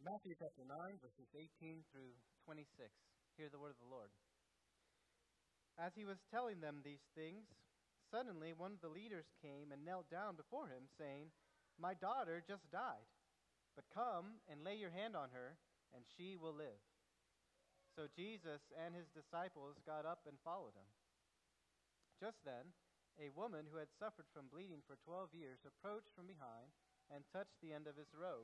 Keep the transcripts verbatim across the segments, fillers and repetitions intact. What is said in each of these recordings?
Matthew chapter nine, verses eighteen through twenty-six. Hear the word of the Lord. As he was telling them these things, suddenly one of the leaders came and knelt down before him, saying, "My daughter just died, but come and lay your hand on her, and she will live." So Jesus and his disciples got up and followed him. Just then, a woman who had suffered from bleeding for twelve years approached from behind and touched the end of his robe.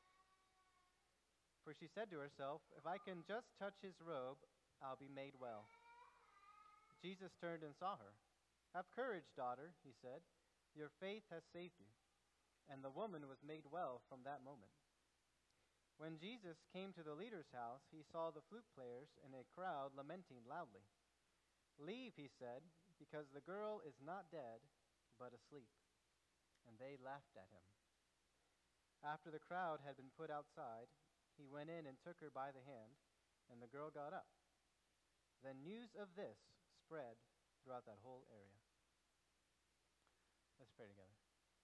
For she said to herself, "If I can just touch his robe, I'll be made well." Jesus turned and saw her. "Have courage, daughter," he said. "Your faith has saved you." And the woman was made well from that moment. When Jesus came to the leader's house, he saw the flute players and a crowd lamenting loudly. "Leave," he said, "because the girl is not dead, but asleep." And they laughed at him. After the crowd had been put outside, he went in and took her by the hand, and the girl got up. Then news of this spread throughout that whole area. Let's pray together.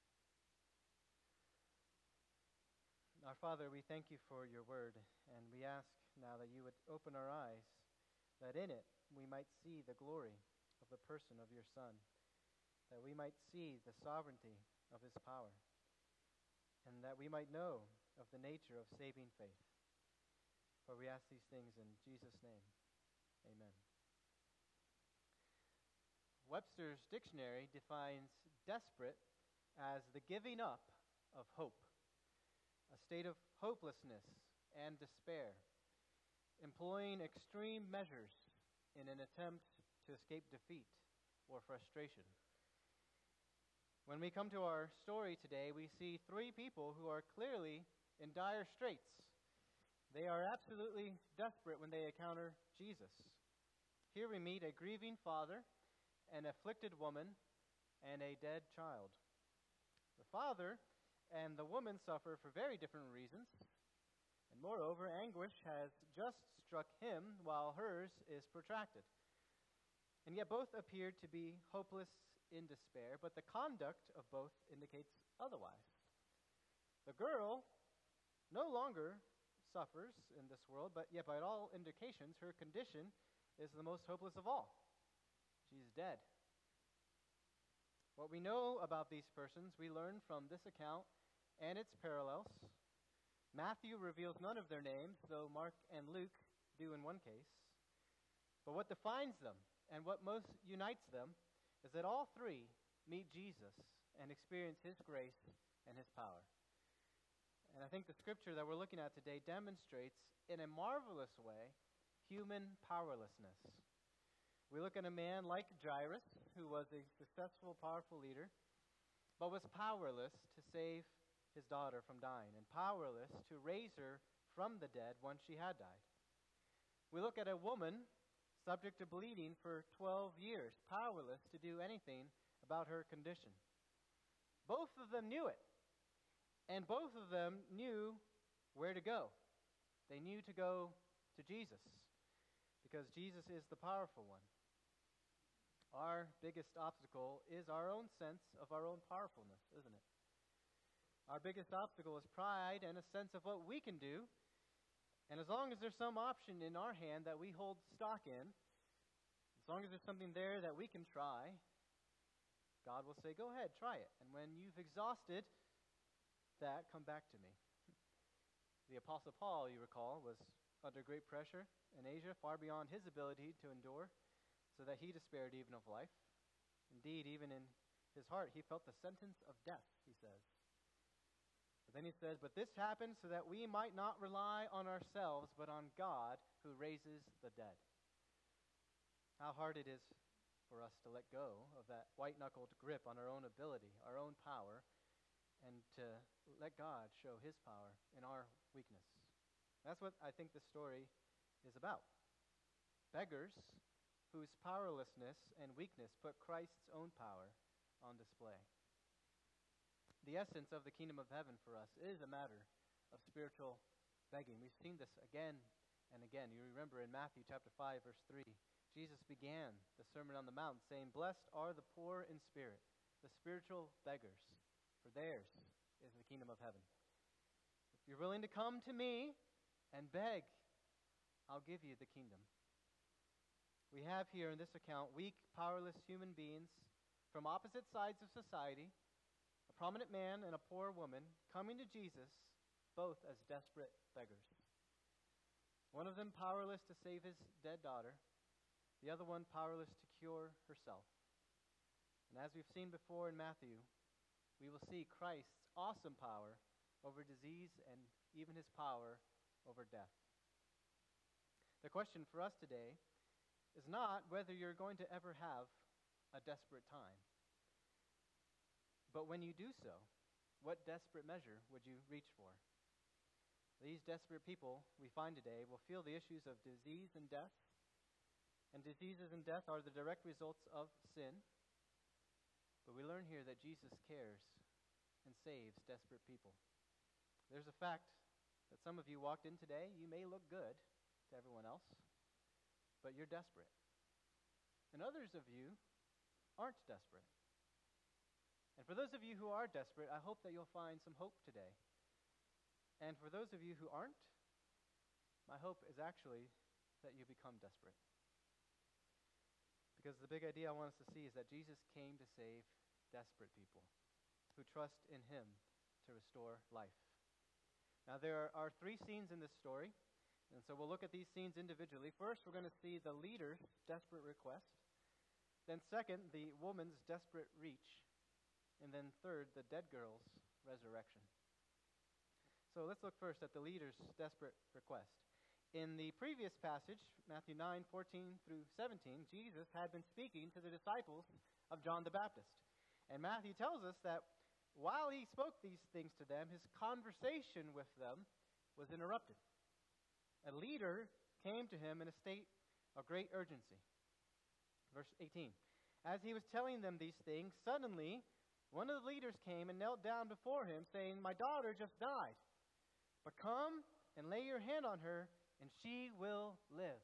Our Father, we thank you for your word, and we ask now that you would open our eyes, that in it we might see the glory of the person of your Son, that we might see the sovereignty of his power, and that we might know of the nature of saving faith. For we ask these things in Jesus' name. Amen. Webster's dictionary defines desperate as the giving up of hope, a state of hopelessness and despair, employing extreme measures in an attempt to escape defeat or frustration. When we come to our story today, we see three people who are clearly in dire straits. They are absolutely desperate when they encounter Jesus. Here we meet a grieving father, an afflicted woman, and a dead child. The father and the woman suffer for very different reasons, and moreover, anguish has just struck him while hers is protracted. And yet both appear to be hopeless in despair, but the conduct of both indicates otherwise. The girl no longer suffers in this world, but yet by all indications, her condition is the most hopeless of all. She's dead. What we know about these persons, we learn from this account and its parallels. Matthew reveals none of their names, though Mark and Luke do in one case. But what defines them and what most unites them is that all three meet Jesus and experience his grace and his power. And I think the scripture that we're looking at today demonstrates in a marvelous way human powerlessness. We look at a man like Jairus, who was a successful, powerful leader, but was powerless to save his daughter from dying and powerless to raise her from the dead once she had died. We look at a woman subject to bleeding for twelve years, powerless to do anything about her condition. Both of them knew it, and both of them knew where to go. They knew to go to Jesus, because Jesus is the powerful one. Our biggest obstacle is our own sense of our own powerfulness, isn't it? Our biggest obstacle is pride and a sense of what we can do. And as long as there's some option in our hand that we hold stock in, as long as there's something there that we can try, God will say, "Go ahead, try it. And when you've exhausted that, come back to me." The Apostle Paul, you recall, was under great pressure in Asia, far beyond his ability to endure, so that he despaired even of life. Indeed, even in his heart, he felt the sentence of death, he says. But then he says, "But this happened so that we might not rely on ourselves, but on God who raises the dead." How hard it is for us to let go of that white-knuckled grip on our own ability, our own power, and to let God show his power in our weakness. That's what I think this story is about. Beggars whose powerlessness and weakness put Christ's own power on display. The essence of the kingdom of heaven for us is a matter of spiritual begging. We've seen this again and again. You remember in Matthew chapter five, verse three, Jesus began the Sermon on the Mount saying, "Blessed are the poor in spirit, the spiritual beggars, for theirs is the kingdom of heaven." If you're willing to come to me, and beg, I'll give you the kingdom. We have here in this account weak, powerless human beings from opposite sides of society, a prominent man and a poor woman, coming to Jesus, both as desperate beggars. One of them powerless to save his dead daughter, the other one powerless to cure herself. And as we've seen before in Matthew, we will see Christ's awesome power over disease and even his power over death. The question for us today is not whether you're going to ever have a desperate time, but when you do so, what desperate measure would you reach for? These desperate people we find today will feel the issues of disease and death, and diseases and death are the direct results of sin. But we learn here that Jesus cares and saves desperate people. There's a fact that some of you walked in today, you may look good to everyone else, but you're desperate. And others of you aren't desperate. And for those of you who are desperate, I hope that you'll find some hope today. And for those of you who aren't, my hope is actually that you become desperate. Because the big idea I want us to see is that Jesus came to save desperate people who trust in him to restore life. Now, there are, are three scenes in this story, and so we'll look at these scenes individually. First, we're going to see the leader's desperate request. Then second, the woman's desperate reach. And then third, the dead girl's resurrection. So let's look first at the leader's desperate request. In the previous passage, Matthew nine, fourteen through seventeen, Jesus had been speaking to the disciples of John the Baptist. And Matthew tells us that while he spoke these things to them, his conversation with them was interrupted. A leader came to him in a state of great urgency. Verse eighteen, as he was telling them these things, suddenly one of the leaders came and knelt down before him, saying, "My daughter just died. But come and lay your hand on her, and she will live."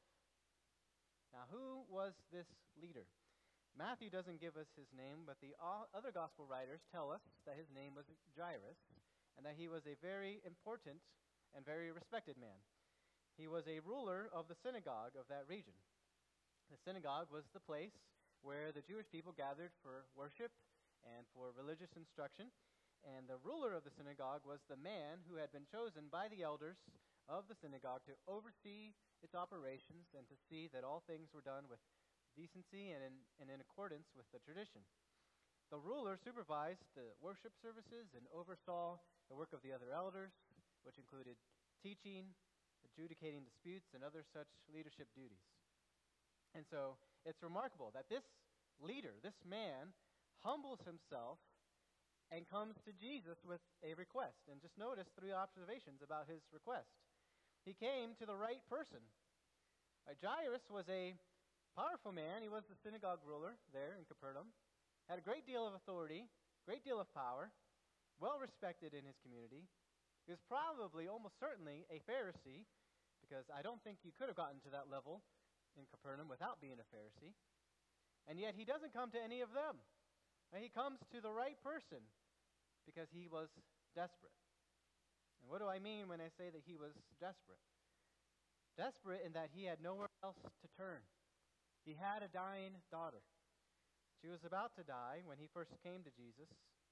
Now, who was this leader? Matthew doesn't give us his name, but the other gospel writers tell us that his name was Jairus, and that he was a very important and very respected man. He was a ruler of the synagogue of that region. The synagogue was the place where the Jewish people gathered for worship and for religious instruction. And the ruler of the synagogue was the man who had been chosen by the elders of the synagogue to oversee its operations and to see that all things were done with decency and in, and in accordance with the tradition. The ruler supervised the worship services and oversaw the work of the other elders, which included teaching, adjudicating disputes, and other such leadership duties. And so it's remarkable that this leader, this man, humbles himself and comes to Jesus with a request. And just notice three observations about his request. He came to the right person. Uh, Jairus was a powerful man. He was the synagogue ruler there in Capernaum. Had a great deal of authority, great deal of power, well respected in his community. He was probably, almost certainly, a Pharisee, because I don't think you could have gotten to that level in Capernaum without being a Pharisee. And yet he doesn't come to any of them. He comes to the right person because he was desperate. And what do I mean when I say that he was desperate? Desperate in that he had nowhere else to turn. He had a dying daughter. She was about to die when he first came to Jesus.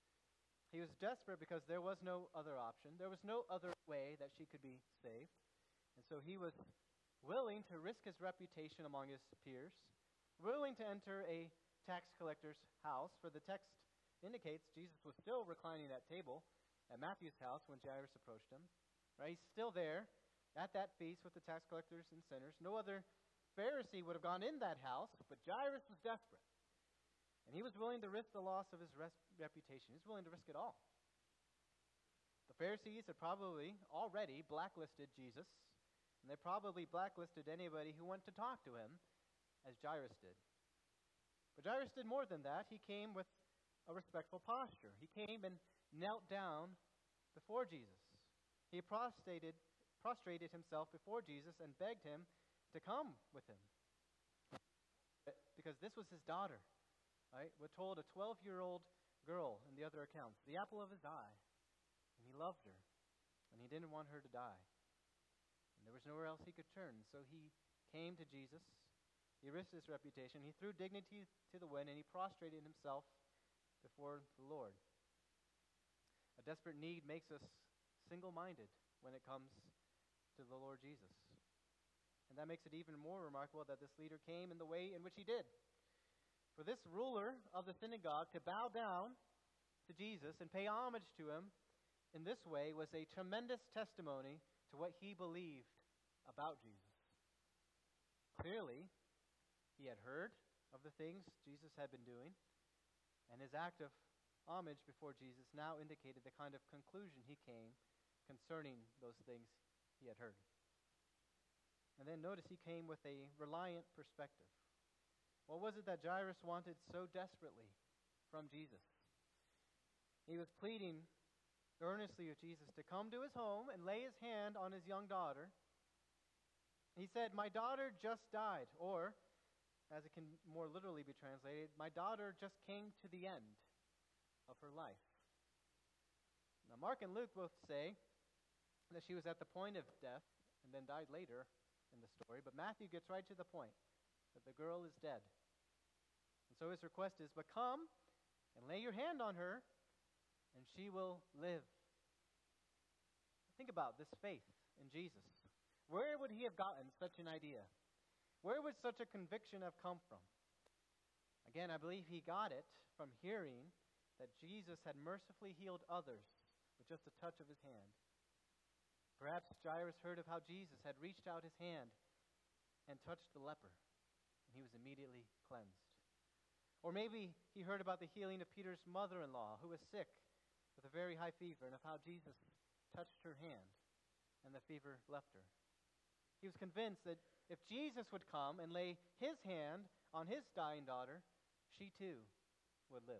He was desperate because there was no other option. There was no other way that she could be saved. And so he was willing to risk his reputation among his peers, willing to enter a tax collector's house, for the text indicates Jesus was still reclining at table at Matthew's house when Jairus approached him. Right? He's still there at that feast with the tax collectors and sinners. No other Pharisee would have gone in that house, but Jairus was desperate. And he was willing to risk the loss of his res- reputation. He was willing to risk it all. The Pharisees had probably already blacklisted Jesus, and they probably blacklisted anybody who wanted to talk to him, as Jairus did. But Jairus did more than that. He came with a respectful posture. He came and knelt down before Jesus. He prostrated, prostrated himself before Jesus and begged him to come with him. Because this was his daughter. Right? We're told a twelve-year-old girl in the other accounts, the apple of his eye. And he loved her. And he didn't want her to die. And there There was nowhere else he could turn. So he came to Jesus. He risked his reputation. He threw dignity to the wind, and he prostrated himself before the Lord. A desperate need makes us single-minded when it comes to the Lord Jesus. And that makes it even more remarkable that this leader came in the way in which he did. For this ruler of the synagogue to bow down to Jesus and pay homage to him in this way was a tremendous testimony to what he believed about Jesus. Clearly, he had heard of the things Jesus had been doing, and his act of homage before Jesus now indicated the kind of conclusion he came concerning those things he had heard. And then notice he came with a reliant perspective. What was it that Jairus wanted so desperately from Jesus? He was pleading earnestly with Jesus to come to his home and lay his hand on his young daughter. He said, "My daughter just died," or, as it can more literally be translated, "My daughter just came to the end of her life." Now, Mark and Luke both say that she was at the point of death and then died later in the story, but Matthew gets right to the point, that the girl is dead. And so his request is, "But come and lay your hand on her, and she will live." Think about this faith in Jesus. Where would he have gotten such an idea? Where would such a conviction have come from? Again, I believe he got it from hearing that Jesus had mercifully healed others with just a touch of his hand. Perhaps Jairus heard of how Jesus had reached out his hand and touched the leper, and he was immediately cleansed. Or maybe he heard about the healing of Peter's mother-in-law, who was sick with a very high fever, and of how Jesus touched her hand, and the fever left her. He was convinced that if Jesus would come and lay his hand on his dying daughter, she too would live.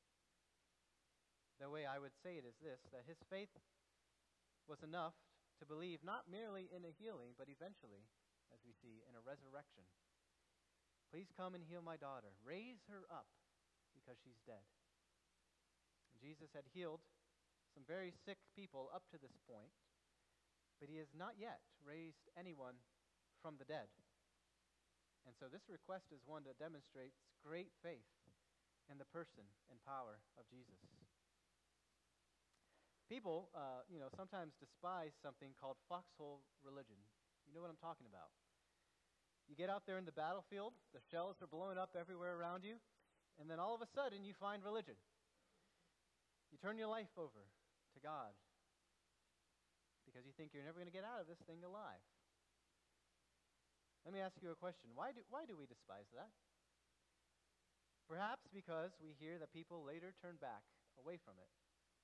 The way I would say it is this, that his faith was enough to believe not merely in a healing, but eventually, as we see, in a resurrection. "Please come and heal my daughter. Raise her up, because she's dead." And Jesus had healed some very sick people up to this point, but he has not yet raised anyone from the dead. And so this request is one that demonstrates great faith in the person and power of Jesus. People, uh, you know, sometimes despise something called foxhole religion. You know what I'm talking about. You get out there in the battlefield, the shells are blowing up everywhere around you, and then all of a sudden you find religion. You turn your life over to God because you think you're never going to get out of this thing alive. Let me ask you a question. Why do, why do we despise that? Perhaps because we hear that people later turn back away from it.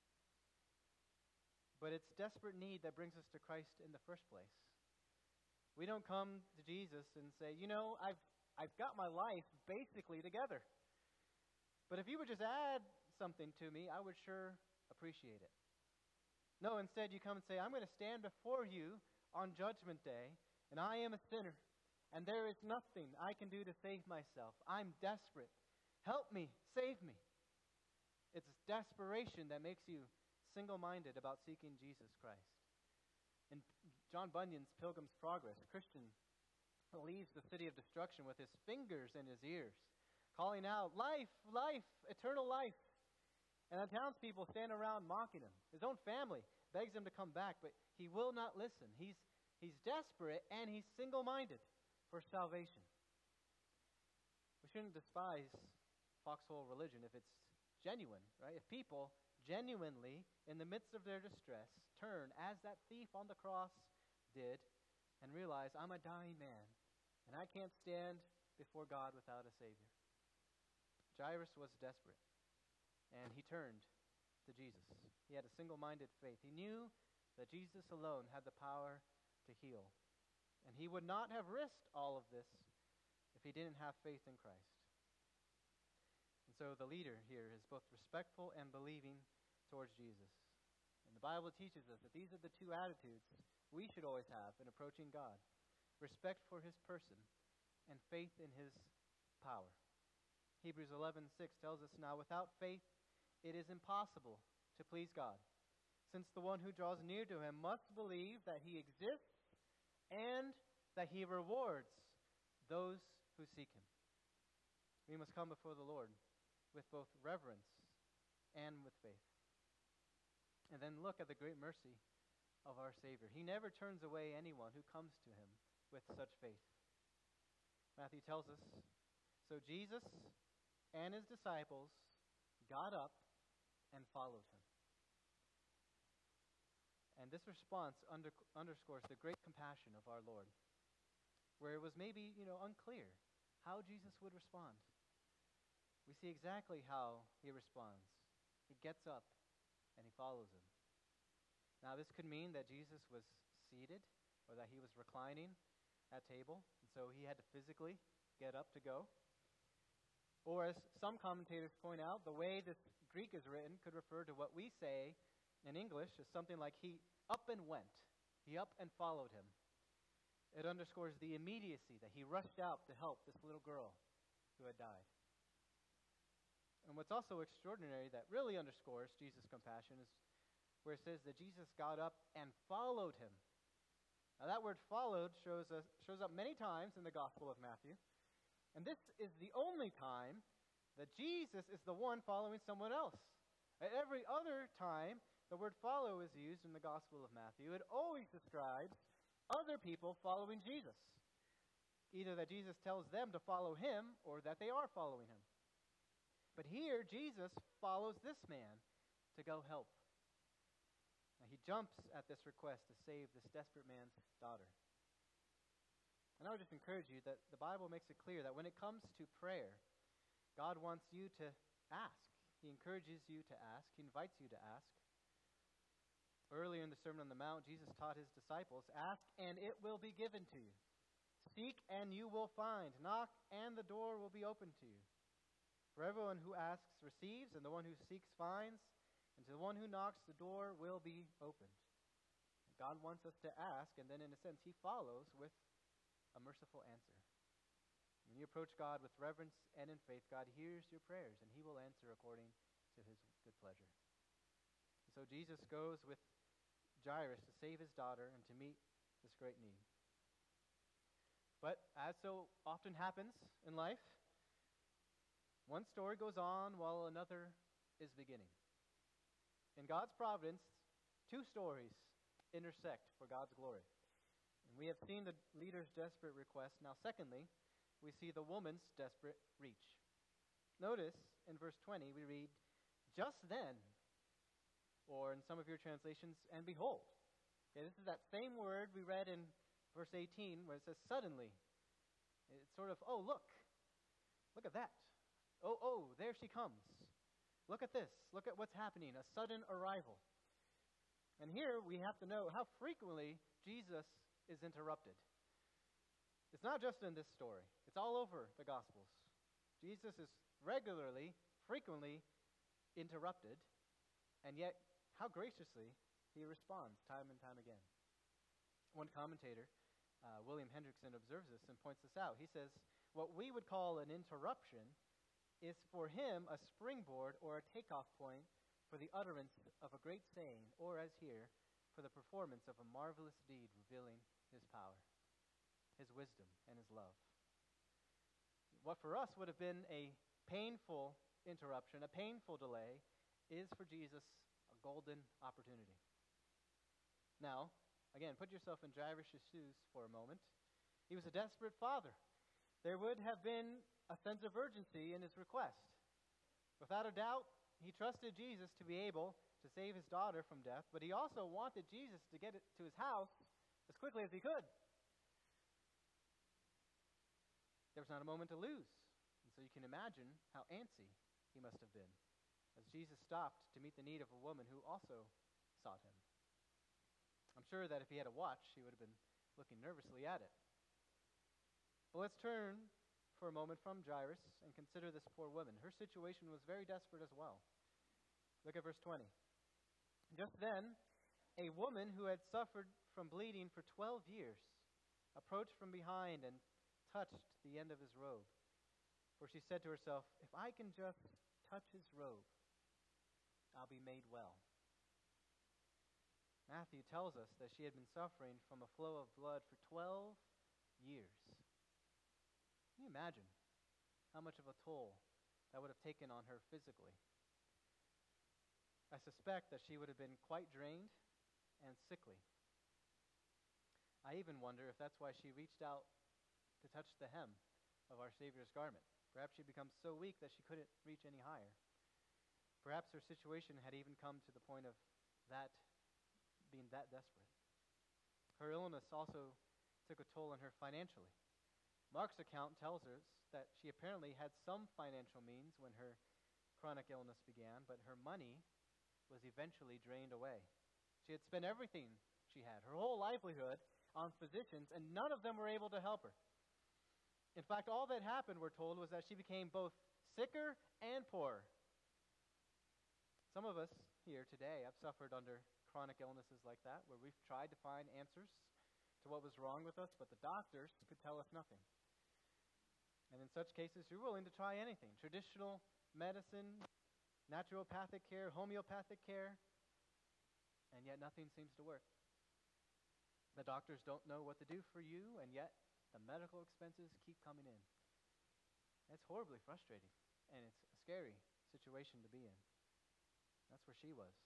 But it's desperate need that brings us to Christ in the first place. We don't come to Jesus and say, you know, I've, I've got my life basically together. But if you would just add something to me, I would sure appreciate it. No, instead you come and say, I'm going to stand before you on Judgment Day, and I am a sinner, and there is nothing I can do to save myself. I'm desperate. Help me, save me. It's desperation that makes you single-minded about seeking Jesus Christ. In John Bunyan's Pilgrim's Progress, Christian leaves the city of destruction with his fingers in his ears, calling out, life, life, eternal life. And the townspeople stand around mocking him. His own family begs him to come back, but he will not listen. He's, he's desperate and he's single-minded for salvation. We shouldn't despise foxhole religion if it's genuine, right? If people genuinely, in the midst of their distress, turn, as that thief on the cross did, and realize, I'm a dying man, and I can't stand before God without a Savior. Jairus was desperate, and he turned to Jesus. He had a single-minded faith. He knew that Jesus alone had the power to heal, and he would not have risked all of this if he didn't have faith in Christ. And so the leader here is both respectful and believing towards Jesus. And the Bible teaches us that these are the two attitudes we should always have in approaching God. Respect for his person and faith in his power. Hebrews eleven six tells us, now without faith it is impossible to please God, since the one who draws near to him must believe that he exists and that he rewards those who seek him. We must come before the Lord with both reverence and with faith. And then look at the great mercy of our Savior. He never turns away anyone who comes to him with such faith. Matthew tells us, so Jesus and his disciples got up and followed him. And this response under, underscores the great compassion of our Lord, where it was maybe, you know, unclear how Jesus would respond. We see exactly how he responds. He gets up and he follows him. Now, this could mean that Jesus was seated or that he was reclining at table, and so he had to physically get up to go. Or, as some commentators point out, the way this Greek is written could refer to what we say in English as something like he up and went. He up and followed him. It underscores the immediacy that he rushed out to help this little girl who had died. And what's also extraordinary that really underscores Jesus' compassion is where it says that Jesus got up and followed him. Now that word followed shows us, shows up many times in the Gospel of Matthew. And this is the only time that Jesus is the one following someone else. At every other time the word follow is used in the Gospel of Matthew, it always describes other people following Jesus. Either that Jesus tells them to follow him or that they are following him. But here, Jesus follows this man to go help. Now, he jumps at this request to save this desperate man's daughter. And I would just encourage you that the Bible makes it clear that when it comes to prayer, God wants you to ask. He encourages you to ask. He invites you to ask. Earlier in the Sermon on the Mount, Jesus taught his disciples, ask and it will be given to you. Seek and you will find. Knock and the door will be opened to you. For everyone who asks receives, and the one who seeks finds, and to the one who knocks the door will be opened. God wants us to ask, and then in a sense he follows with a merciful answer. When you approach God with reverence and in faith, God hears your prayers, and he will answer according to his good pleasure. And so Jesus goes with Jairus to save his daughter and to meet this great need. But as so often happens in life, one story goes on while another is beginning. In God's providence, two stories intersect for God's glory. And we have seen the leader's desperate request. Now, secondly, we see the woman's desperate reach. Notice in verse twenty, we read, just then, or in some of your translations, and behold. Okay, this is that same word we read in verse eighteen where it says suddenly. It's sort of, oh, look. Look at that. Oh, oh, there she comes. Look at this. Look at what's happening. A sudden arrival. And here we have to know how frequently Jesus is interrupted. It's not just in this story. It's all over the Gospels. Jesus is regularly, frequently interrupted, and yet how graciously he responds time and time again. One commentator, uh, William Hendrickson, observes this and points this out. He says, what we would call an interruption is for him a springboard or a takeoff point for the utterance of a great saying, or as here, for the performance of a marvelous deed revealing his power, his wisdom, and his love. What for us would have been a painful interruption, a painful delay, is for Jesus a golden opportunity. Now, again, put yourself in Jairus' shoes for a moment. He was a desperate father. There would have been a sense of urgency in his request. Without a doubt, he trusted Jesus to be able to save his daughter from death, but he also wanted Jesus to get it to his house as quickly as he could. There was not a moment to lose, and so you can imagine how antsy he must have been as Jesus stopped to meet the need of a woman who also sought him. I'm sure that if he had a watch, he would have been looking nervously at it. But let's turn for a moment from Jairus and consider this poor woman. Her situation was very desperate as well. Look at verse twenty. Just then, a woman who had suffered from bleeding for twelve years approached from behind and touched the end of his robe. For she said to herself, if I can just touch his robe, I'll be made well. Matthew tells us that she had been suffering from a flow of blood for twelve years. Can you imagine how much of a toll that would have taken on her physically? I suspect that she would have been quite drained and sickly. I even wonder if that's why she reached out to touch the hem of our Savior's garment. Perhaps she had become so weak that she couldn't reach any higher. Perhaps her situation had even come to the point of that being that desperate. Her illness also took a toll on her financially. Mark's account tells us that she apparently had some financial means when her chronic illness began, but her money was eventually drained away. She had spent everything she had, her whole livelihood, on physicians, and none of them were able to help her. In fact, all that happened, we're told, was that she became both sicker and poorer. Some of us here today have suffered under chronic illnesses like that, where we've tried to find answers to what was wrong with us, but the doctors could tell us nothing. And in such cases, you're willing to try anything: traditional medicine, naturopathic care, homeopathic care, and yet nothing seems to work. The doctors don't know what to do for you, and yet the medical expenses keep coming in. It's horribly frustrating, and it's a scary situation to be in. That's where she was.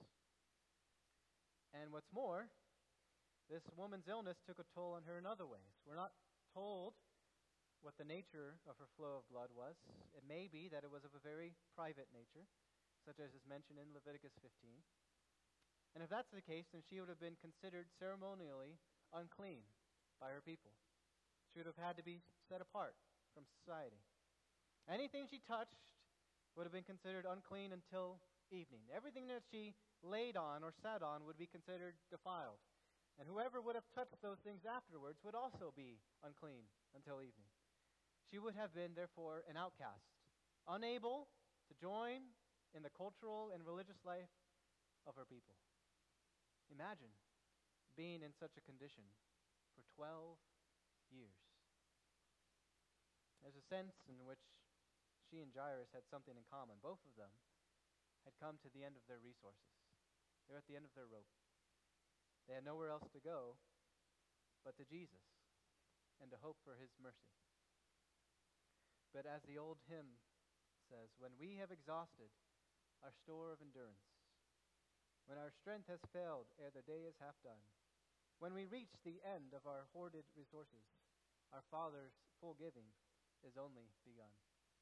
And what's more, this woman's illness took a toll on her in other ways. We're not told what the nature of her flow of blood was. It may be that it was of a very private nature, such as is mentioned in Leviticus fifteen. And if that's the case, then she would have been considered ceremonially unclean by her people. She would have had to be set apart from society. Anything she touched would have been considered unclean until evening. Everything that she laid on or sat on would be considered defiled. And whoever would have touched those things afterwards would also be unclean until evening. She would have been, therefore, an outcast, unable to join in the cultural and religious life of her people. Imagine being in such a condition for twelve years. There's a sense in which she and Jairus had something in common. Both of them had come to the end of their resources. They were at the end of their rope. They had nowhere else to go but to Jesus and to hope for his mercy. But as the old hymn says, when we have exhausted our store of endurance, when our strength has failed ere the day is half done, when we reach the end of our hoarded resources, our Father's full giving is only begun.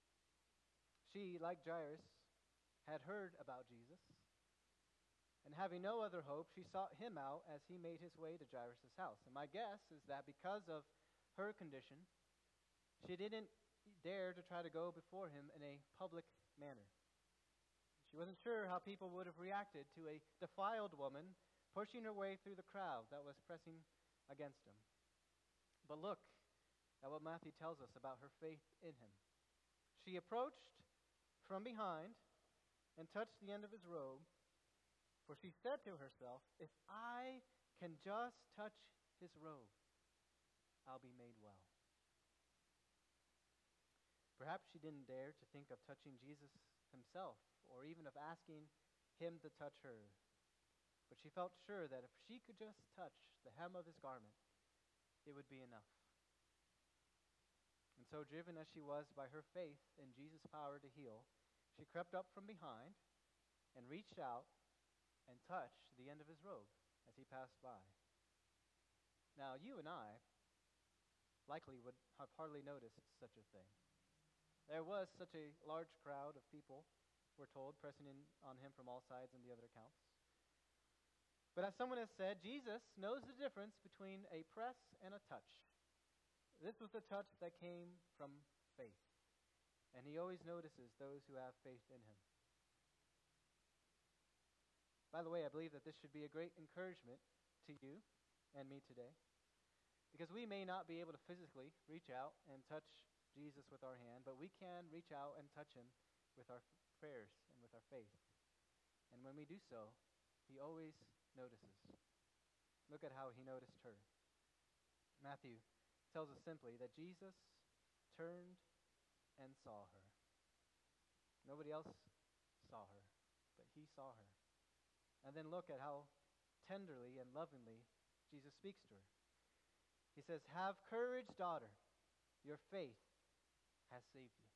She, like Jairus, had heard about Jesus, and having no other hope, she sought him out as he made his way to Jairus' house. And my guess is that because of her condition, she didn't dare to try to go before him in a public manner. She wasn't sure how people would have reacted to a defiled woman pushing her way through the crowd that was pressing against him. But look at what Matthew tells us about her faith in him. She approached from behind and touched the end of his robe, for she said to herself, if I can just touch his robe, I'll be made well. Perhaps she didn't dare to think of touching Jesus himself, or even of asking him to touch her. But she felt sure that if she could just touch the hem of his garment, it would be enough. And so, driven as she was by her faith in Jesus' power to heal, she crept up from behind and reached out and touched the end of his robe as he passed by. Now, you and I likely would have hardly noticed such a thing. There was such a large crowd of people, we're told, pressing in on him from all sides in the other accounts. But as someone has said, Jesus knows the difference between a press and a touch. This was the touch that came from faith. And he always notices those who have faith in him. By the way, I believe that this should be a great encouragement to you and me today, because we may not be able to physically reach out and touch Jesus with our hand, but we can reach out and touch him with our prayers and with our faith. And when we do so, he always notices. Look at how he noticed her. Matthew tells us simply that Jesus turned and saw her. Nobody else saw her, but he saw her. And then look at how tenderly and lovingly Jesus speaks to her. He says, "Have courage, daughter. Your faith has saved you."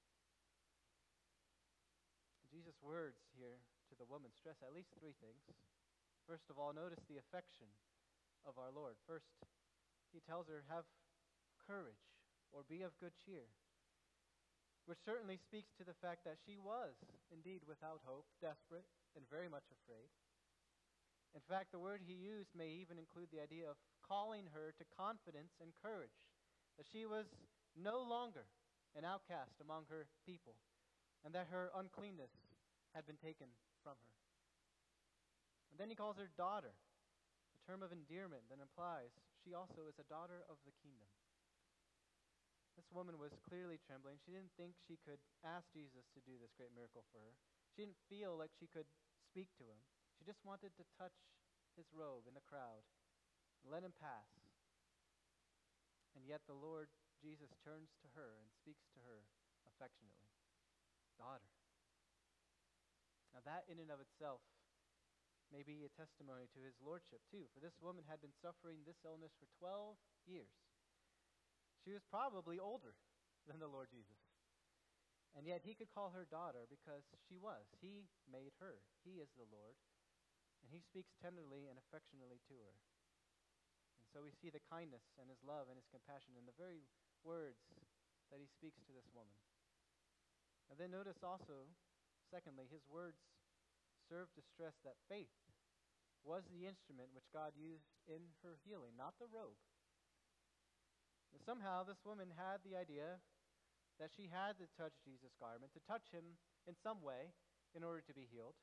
Jesus' words here to the woman stress at least three things. First of all, notice the affection of our Lord. First, he tells her, have courage, or be of good cheer, which certainly speaks to the fact that she was indeed without hope, desperate, and very much afraid. In fact, the word he used may even include the idea of calling her to confidence and courage, that she was no longer an outcast among her people, and that her uncleanness had been taken from her. And then he calls her daughter, a term of endearment that implies she also is a daughter of the kingdom. This woman was clearly trembling. She didn't think she could ask Jesus to do this great miracle for her. She didn't feel like she could speak to him. She just wanted to touch his robe in the crowd and let him pass. And yet the Lord Jesus turns to her and speaks to her affectionately. Daughter. Now that in and of itself may be a testimony to his lordship too, for this woman had been suffering this illness for twelve years. She was probably older than the Lord Jesus. And yet he could call her daughter because she was. He made her. He is the Lord. And he speaks tenderly and affectionately to her. And so we see the kindness and his love and his compassion in the very words that he speaks to this woman. And then notice also, secondly, his words serve to stress that faith was the instrument which God used in her healing, not the robe. And somehow this woman had the idea that she had to touch Jesus' garment, to touch him in some way in order to be healed.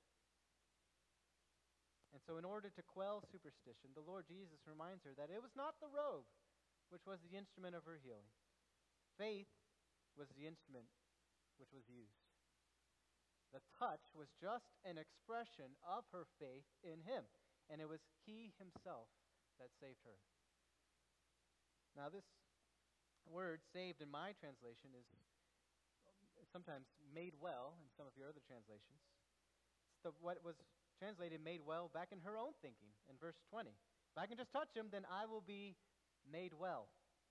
And so in order to quell superstition, the Lord Jesus reminds her that it was not the robe which was the instrument of her healing. Faith was the instrument which was used. The touch was just an expression of her faith in him, and it was he himself that saved her. Now this word saved in my translation is sometimes made well in some of your other translations. It's the, what was translated made well back in her own thinking in verse twenty. If I can just touch him, then I will be made well.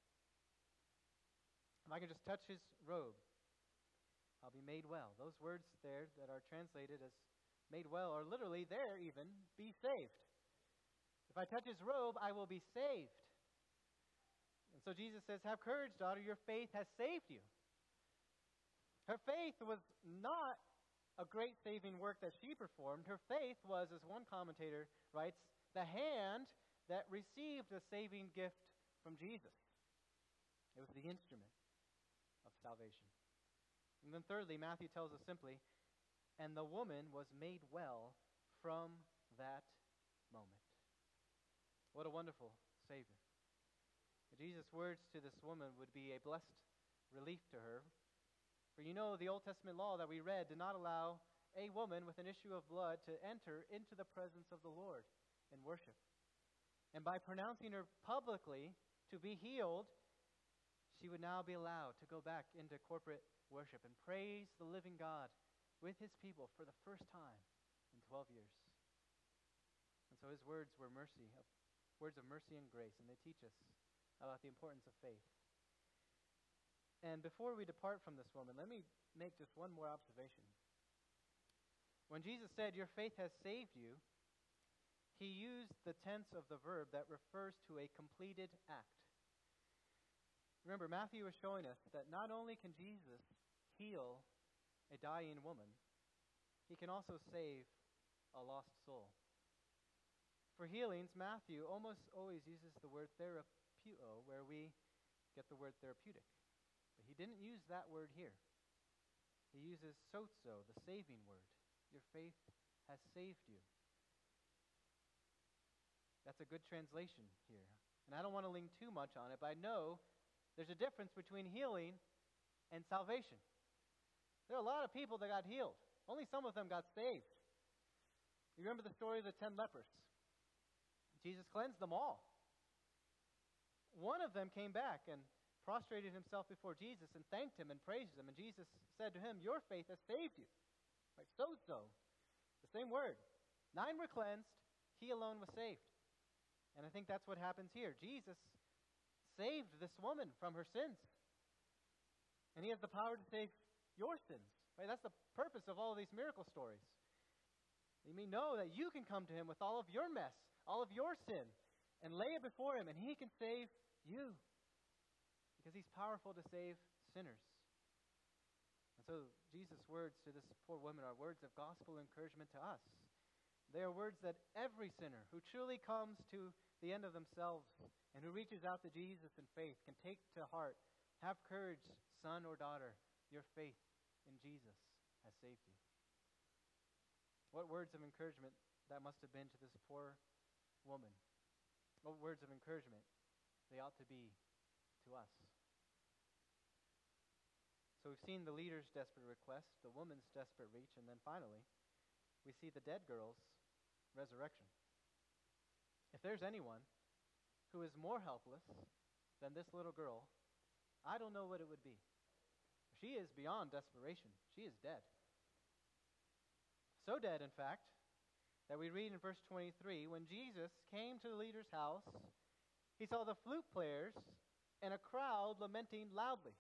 If I can just touch his robe, I'll be made well. Those words there that are translated as made well are literally there even, be saved. If I touch his robe, I will be saved. And so Jesus says, have courage, daughter, your faith has saved you. Her faith was not a great saving work that she performed. Her faith was, as one commentator writes, the hand that received the saving gift from Jesus. It was the instrument of salvation. And then thirdly, Matthew tells us simply, and the woman was made well from that moment. What a wonderful Savior. Jesus' words to this woman would be a blessed relief to her. For you know, the Old Testament law that we read did not allow a woman with an issue of blood to enter into the presence of the Lord in worship. And by pronouncing her publicly to be healed, she would now be allowed to go back into corporate worship and praise the living God with his people for the first time in twelve years. And so his words were mercy, words of mercy and grace, and they teach us about the importance of faith. And before we depart from this woman, let me make just one more observation. When Jesus said, your faith has saved you, he used the tense of the verb that refers to a completed act. Remember, Matthew is showing us that not only can Jesus heal a dying woman, he can also save a lost soul. For healings, Matthew almost always uses the word therapeuo, where we get the word therapeutic. But he didn't use that word here. He uses sozo, the saving word. Your faith has saved you. That's a good translation here. And I don't want to lean too much on it, but I know there's a difference between healing and salvation. There are a lot of people that got healed. Only some of them got saved. You remember the story of the ten lepers? Jesus cleansed them all. One of them came back and prostrated himself before Jesus and thanked him and praised him. And Jesus said to him, your faith has saved you. Right? So, so. The same word. Nine were cleansed. He alone was saved. And I think that's what happens here. Jesus saved this woman from her sins. And he has the power to save your sins. Right? That's the purpose of all of these miracle stories. You may know that you can come to him with all of your mess, all of your sin, and lay it before him, and he can save you. Because he's powerful to save sinners. And so Jesus' words to this poor woman are words of gospel encouragement to us. They are words that every sinner who truly comes to the end of themselves and who reaches out to Jesus in faith can take to heart. Have courage, son or daughter. Your faith in Jesus has saved you. What words of encouragement that must have been to this poor woman. What words of encouragement they ought to be to us. So we've seen the leader's desperate request, the woman's desperate reach, and then finally, we see the dead girl's resurrection. If there's anyone who is more helpless than this little girl, I don't know what it would be. She is beyond desperation. She is dead. So dead, in fact, that we read in verse twenty-three, when Jesus came to the leader's house, he saw the flute players and a crowd lamenting loudly.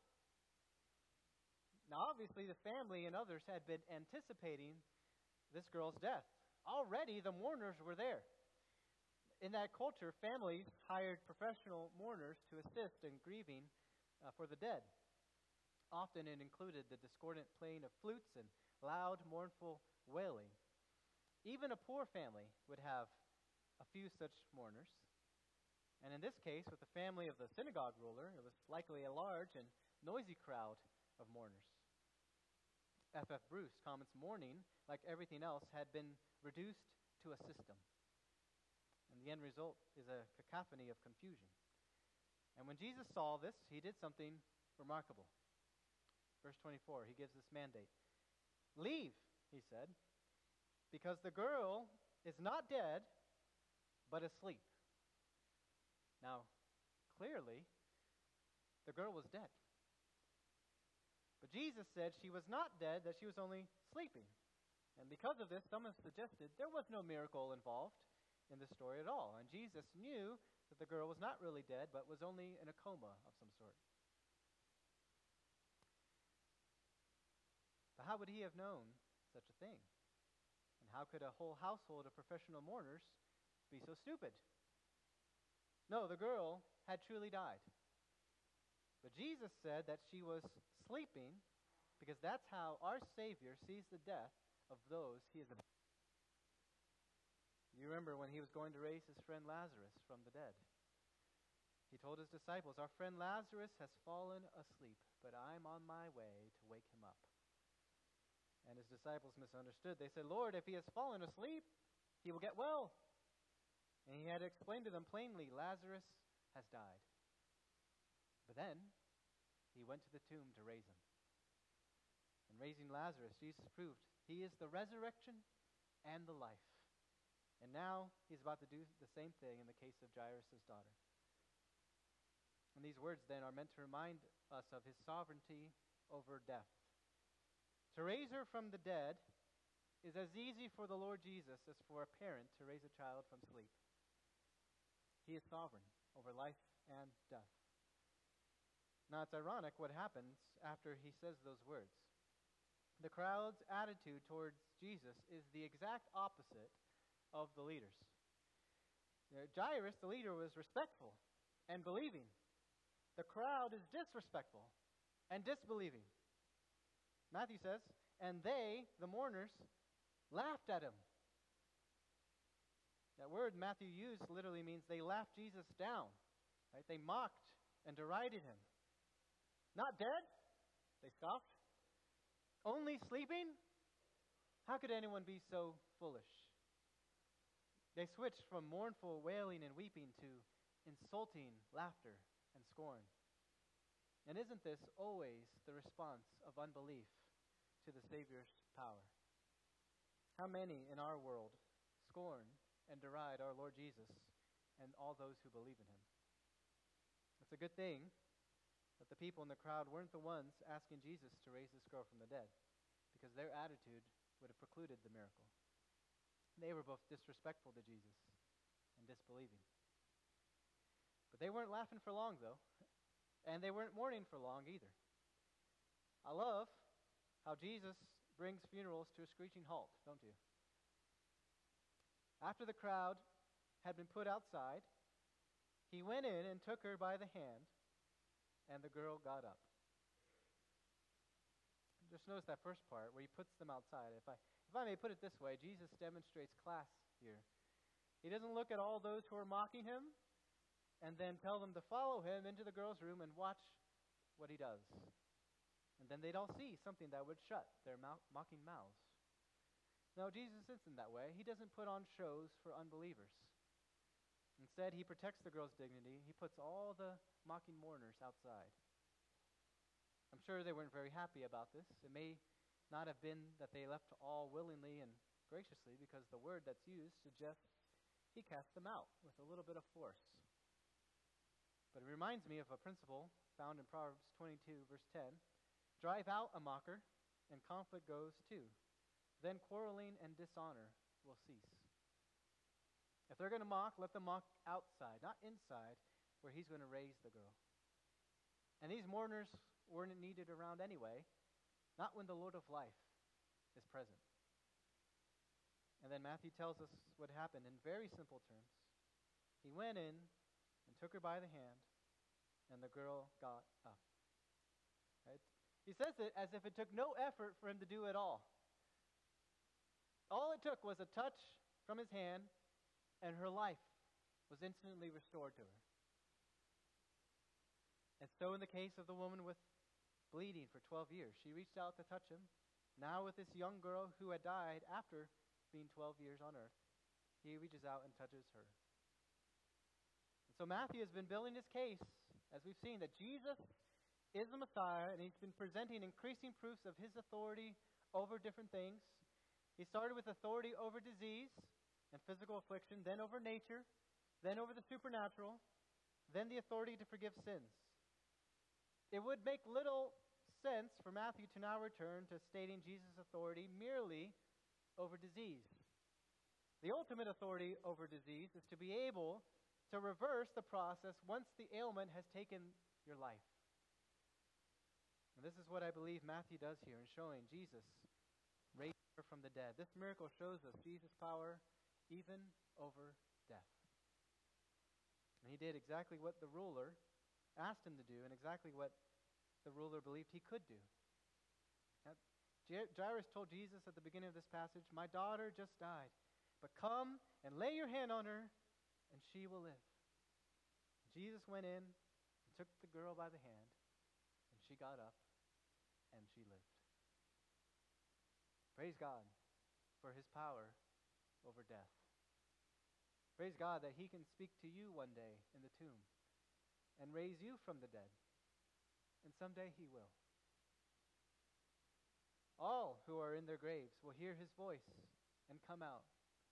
Now, obviously, the family and others had been anticipating this girl's death. Already, the mourners were there. In that culture, families hired professional mourners to assist in grieving uh, for the dead. Often it included the discordant playing of flutes and loud, mournful wailing. Even a poor family would have a few such mourners. And in this case, with the family of the synagogue ruler, it was likely a large and noisy crowd of mourners. F F Bruce comments, mourning, like everything else, had been reduced to a system. And the end result is a cacophony of confusion. And when Jesus saw this, he did something remarkable. Verse twenty-four, he gives this mandate. Leave, he said, because the girl is not dead, but asleep. Now, clearly, the girl was dead. But Jesus said she was not dead, that she was only sleeping. And because of this, some have suggested there was no miracle involved in the story at all. And Jesus knew that the girl was not really dead, but was only in a coma of some sort. But how would he have known such a thing? And how could a whole household of professional mourners be so stupid? No, the girl had truly died. But Jesus said that she was sleeping because that's how our Savior sees the death of those he is about. You remember when he was going to raise his friend Lazarus from the dead. He told his disciples, our friend Lazarus has fallen asleep, but I'm on my way to wake him up. And his disciples misunderstood. They said, Lord, if he has fallen asleep, he will get well. And he had explained to them plainly, Lazarus has died. But then, he went to the tomb to raise him. And raising Lazarus, Jesus proved he is the resurrection and the life. And now, he's about to do the same thing in the case of Jairus' daughter. And these words then are meant to remind us of his sovereignty over death. To raise her from the dead is as easy for the Lord Jesus as for a parent to raise a child from sleep. He is sovereign over life and death. Now, it's ironic what happens after he says those words. The crowd's attitude towards Jesus is the exact opposite of the leaders. You know, Jairus, the leader, was respectful and believing. The crowd is disrespectful and disbelieving. Matthew says, and they, the mourners, laughed at him. That word Matthew used literally means they laughed Jesus down. Right? They mocked and derided him. Not dead? They scoffed. Only sleeping? How could anyone be so foolish? They switched from mournful wailing and weeping to insulting laughter and scorn. And isn't this always the response of unbelief to the Savior's power? How many in our world scorn and deride our Lord Jesus and all those who believe in him? It's a good thing that the people in the crowd weren't the ones asking Jesus to raise this girl from the dead, because their attitude would have precluded the miracle. They were both disrespectful to Jesus and disbelieving. They weren't laughing for long, though, and they weren't mourning for long either. I love how Jesus brings funerals to a screeching halt, don't you? After the crowd had been put outside, he went in and took her by the hand, and the girl got up. Just notice that first part where he puts them outside. If I, if I may put it this way, Jesus demonstrates class here. He doesn't look at all those who are mocking him and then tell them to follow him into the girl's room and watch what he does. And then they'd all see something that would shut their mou- mocking mouths. No, Jesus isn't that way. He doesn't put on shows for unbelievers. Instead, he protects the girl's dignity. He puts all the mocking mourners outside. I'm sure they weren't very happy about this. It may not have been that they left all willingly and graciously, because the word that's used suggests he cast them out with a little bit of force. But it reminds me of a principle found in Proverbs twenty-two, verse ten. Drive out a mocker, and conflict goes too. Then quarreling and dishonor will cease. If they're going to mock, let them mock outside, not inside, where he's going to raise the girl. And these mourners weren't needed around anyway, not when the Lord of life is present. And then Matthew tells us what happened in very simple terms. He went in and took her by the hand, and the girl got up. Right? He says it as if it took no effort for him to do it all. All it took was a touch from his hand, and her life was instantly restored to her. And so in the case of the woman with bleeding for twelve years, she reached out to touch him. Now with this young girl who had died after being twelve years on earth, he reaches out and touches her. And so Matthew has been building his case, as we've seen, that Jesus is the Messiah, and he's been presenting increasing proofs of his authority over different things. He started with authority over disease and physical affliction, then over nature, then over the supernatural, then the authority to forgive sins. It would make little sense for Matthew to now return to stating Jesus' authority merely over disease. The ultimate authority over disease is to be able to reverse the process once the ailment has taken your life. And this is what I believe Matthew does here in showing Jesus raised her from the dead. This miracle shows us Jesus' power even over death. And he did exactly what the ruler asked him to do, and exactly what the ruler believed he could do. Now, Jairus told Jesus at the beginning of this passage, "My daughter just died, but come and lay your hand on her, and she will live." Jesus went in and took the girl by the hand, and she got up, and she lived. Praise God for his power over death. Praise God that he can speak to you one day in the tomb and raise you from the dead. And someday he will. All who are in their graves will hear his voice and come out.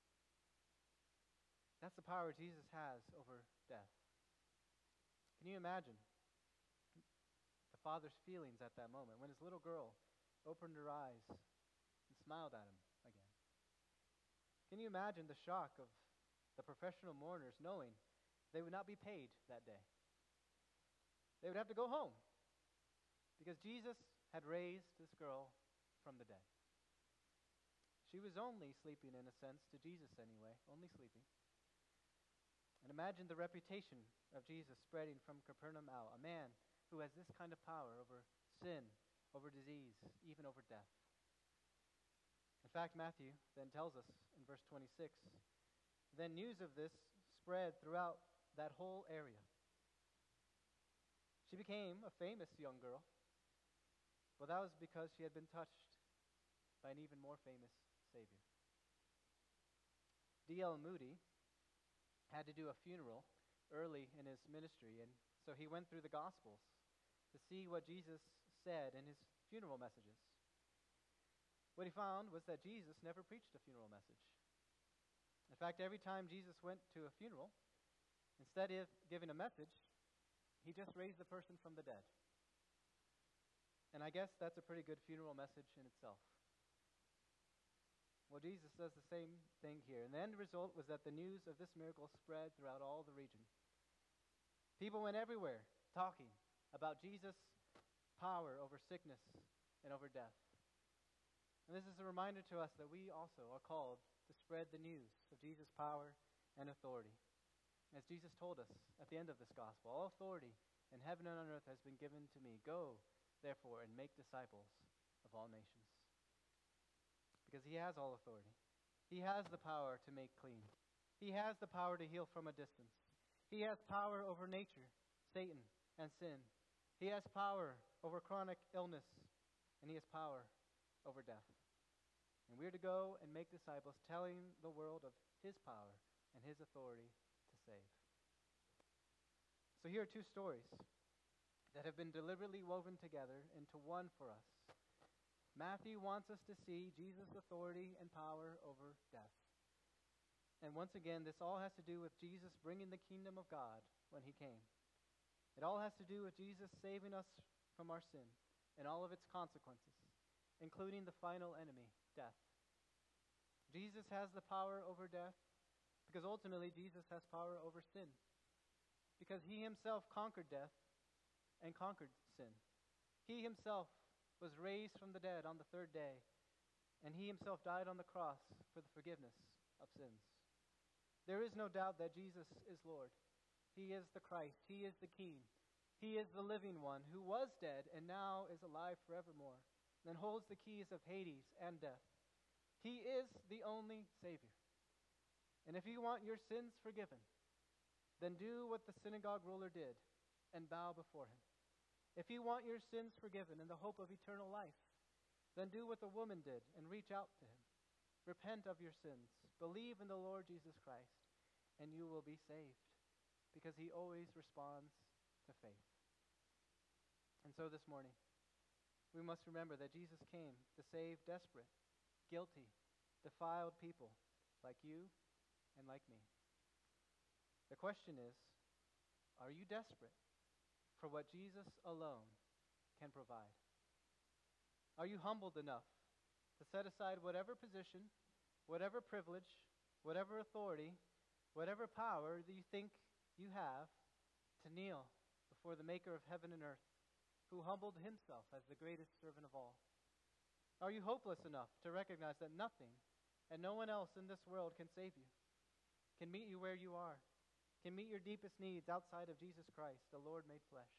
That's the power Jesus has over death. Can you imagine the father's feelings at that moment when his little girl opened her eyes and smiled at him again? Can you imagine the shock of the professional mourners knowing they would not be paid that day? They would have to go home because Jesus had raised this girl from the dead. She was only sleeping, in a sense, to Jesus anyway, only sleeping. And imagine the reputation of Jesus spreading from Capernaum out, a man who has this kind of power over sin, over disease, even over death. In fact, Matthew then tells us in verse twenty-six, then news of this spread throughout that whole area. She became a famous young girl. Well, that was because she had been touched by an even more famous Savior. D L Moody had to do a funeral early in his ministry, and so he went through the Gospels to see what Jesus said in his funeral messages. What he found was that Jesus never preached a funeral message. In fact, every time Jesus went to a funeral, instead of giving a message, he just raised the person from the dead. And I guess that's a pretty good funeral message in itself. Well, Jesus does the same thing here. And the end result was that the news of this miracle spread throughout all the region. People went everywhere talking about Jesus' power over sickness and over death. And this is a reminder to us that we also are called to spread the news of Jesus' power and authority. As Jesus told us at the end of this gospel, all authority in heaven and on earth has been given to me. Go, therefore, and make disciples of all nations. Because he has all authority. He has the power to make clean. He has the power to heal from a distance. He has power over nature, Satan, and sin. He has power over chronic illness, and he has power over death. And we're to go and make disciples, telling the world of his power and his authority to save. So here are two stories that have been deliberately woven together into one for us. Matthew wants us to see Jesus' authority and power over death. And once again, this all has to do with Jesus bringing the kingdom of God when he came. It all has to do with Jesus saving us from our sin and all of its consequences, including the final enemy, death. Jesus has the power over death because ultimately Jesus has power over sin. Because he himself conquered death and conquered sin. He himself was raised from the dead on the third day, and he himself died on the cross for the forgiveness of sins. There is no doubt that Jesus is Lord. He is the Christ. He is the King. He is the living one who was dead and now is alive forevermore, and holds the keys of Hades and death. He is the only Savior. And if you want your sins forgiven, then do what the synagogue ruler did and bow before him. If you want your sins forgiven in the hope of eternal life, then do what the woman did and reach out to him. Repent of your sins. Believe in the Lord Jesus Christ, and you will be saved, because he always responds to faith. And so this morning, we must remember that Jesus came to save desperate, guilty, defiled people like you and like me. The question is, are you desperate for what Jesus alone can provide? Are you humbled enough to set aside whatever position, whatever privilege, whatever authority, whatever power that you think you have, to kneel before the maker of heaven and earth, who humbled himself as the greatest servant of all? Are you hopeless enough to recognize that nothing and no one else in this world can save you, can meet you where you are, can meet your deepest needs outside of Jesus Christ, the Lord made flesh?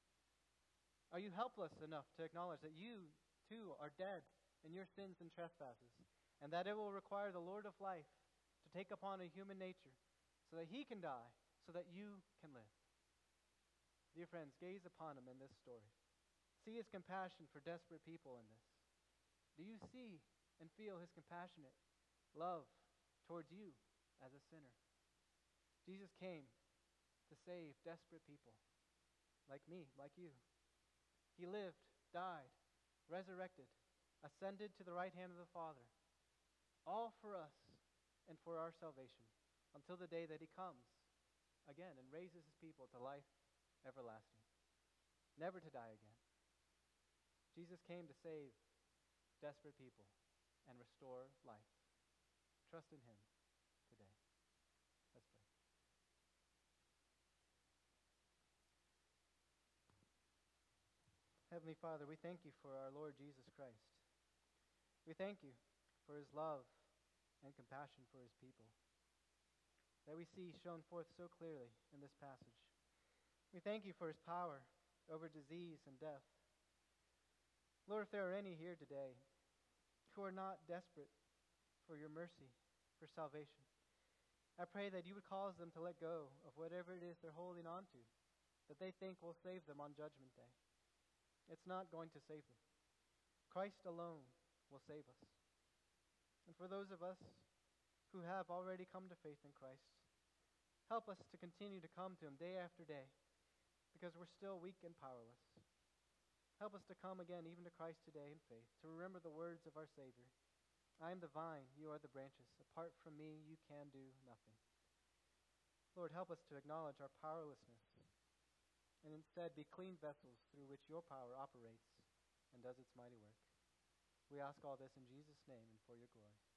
Are you helpless enough to acknowledge that you, too, are dead in your sins and trespasses, and that it will require the Lord of life to take upon a human nature so that he can die, so that you can live? Dear friends, gaze upon him in this story. See his compassion for desperate people in this. Do you see and feel his compassionate love towards you as a sinner? Jesus came to save desperate people like me, like you. He lived, died, resurrected, ascended to the right hand of the Father, all for us and for our salvation, until the day that he comes again and raises his people to life everlasting, never to die again. Jesus came to save desperate people and restore life. Trust in him today. Let's pray. Heavenly Father, we thank you for our Lord Jesus Christ. We thank you for his love and compassion for his people that we see shown forth so clearly in this passage. We thank you for his power over disease and death. Lord, if there are any here today who are not desperate for your mercy, for salvation, I pray that you would cause them to let go of whatever it is they're holding on to, that they think will save them on Judgment Day. It's not going to save them. Christ alone will save us. And for those of us who have already come to faith in Christ, help us to continue to come to him day after day, because we're still weak and powerless. Help us to come again even to Christ today in faith, to remember the words of our Savior. I am the vine, you are the branches. Apart from me, you can do nothing. Lord, help us to acknowledge our powerlessness and instead be clean vessels through which your power operates and does its mighty work. We ask all this in Jesus' name and for your glory.